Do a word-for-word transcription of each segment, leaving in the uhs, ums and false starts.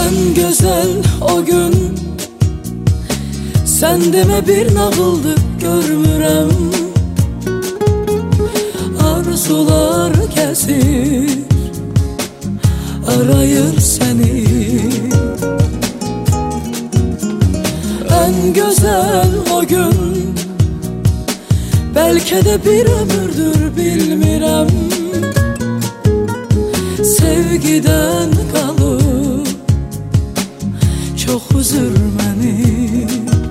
En güzel o gün sen deme bir nağıldı görmürəm. Arzular kesir arayır seni. En güzel o gün belki de bir ömürdür bilmirəm. Sevgiden kalıp çok üzür beni.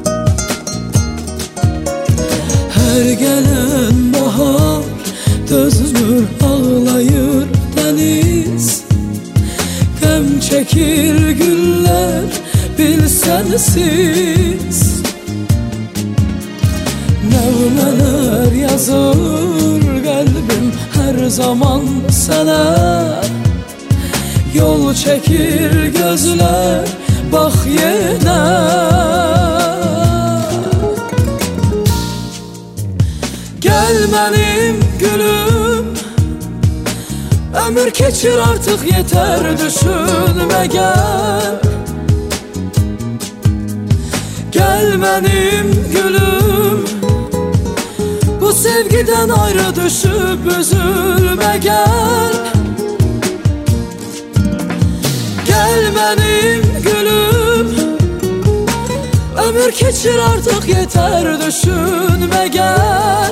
Her gelen bahar dözmür ağlayır deniz. Gəm çekir güller bilsensiz. Nəğmələr yazır kalbim her zaman sana. Yol çekir gözler bak yine. Gel benim gülüm, ömür keçir artık yeter düşünme gel. Gel benim gülüm, bu sevgiden ayrı düşüp üzülme gel. Gel benim gülüm, ömür keçir artık yeter düşünme gel.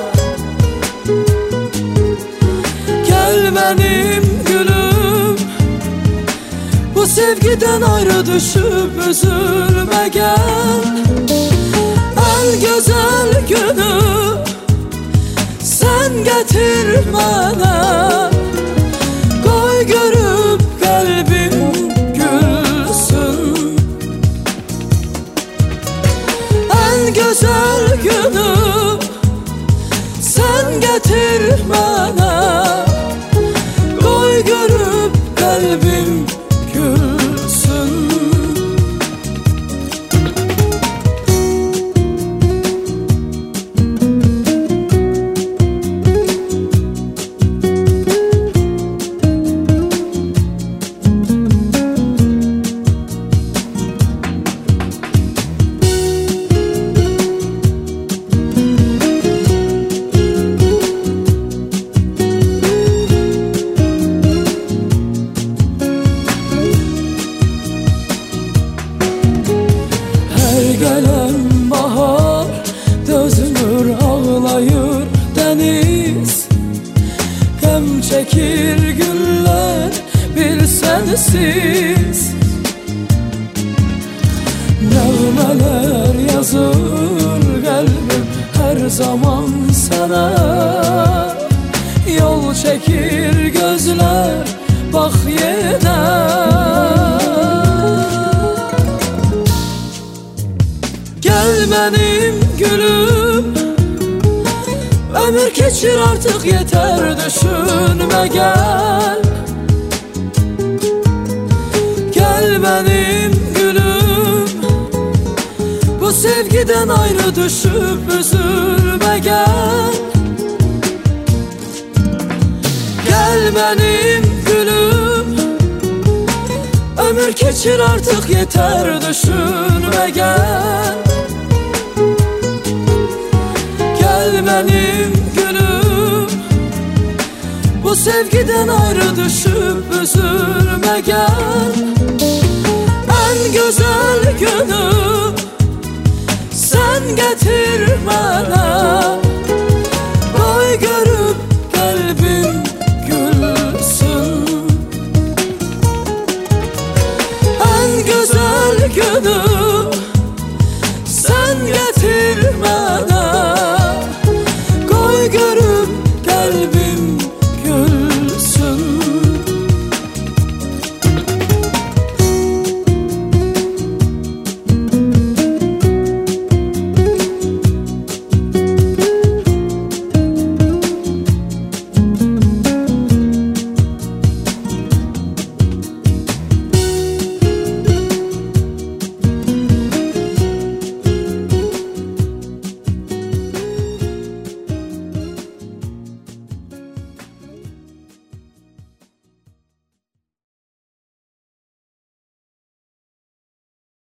Gel benim gülüm, bu sevgiden ayrı düşüp üzülme gel. En güzel günü sen getir bana. Koy görüp kalbim gülsün. En güzel günü sen getir bana. Koy görüp kalbim gülsün. Gelen bahar dözmür ağlayır deniz. Gəm çekir güller bilsensiz. Nəğmələr yazır kalbim her zaman sana. Yol çekir gözler bak yine. Gel benim gülüm, ömür keçir artık yeter düşünme gel. Gel benim gülüm, bu sevgiden ayrı düşüp üzülme gel. Gel benim gülüm, ömür keçir artık yeter düşünme gel. Gel benim gülüm, bu sevgiden ayrı düşüp üzülme gel. En güzel günü sen getir bana. Koy görüp kalbim gülsün. En güzel günü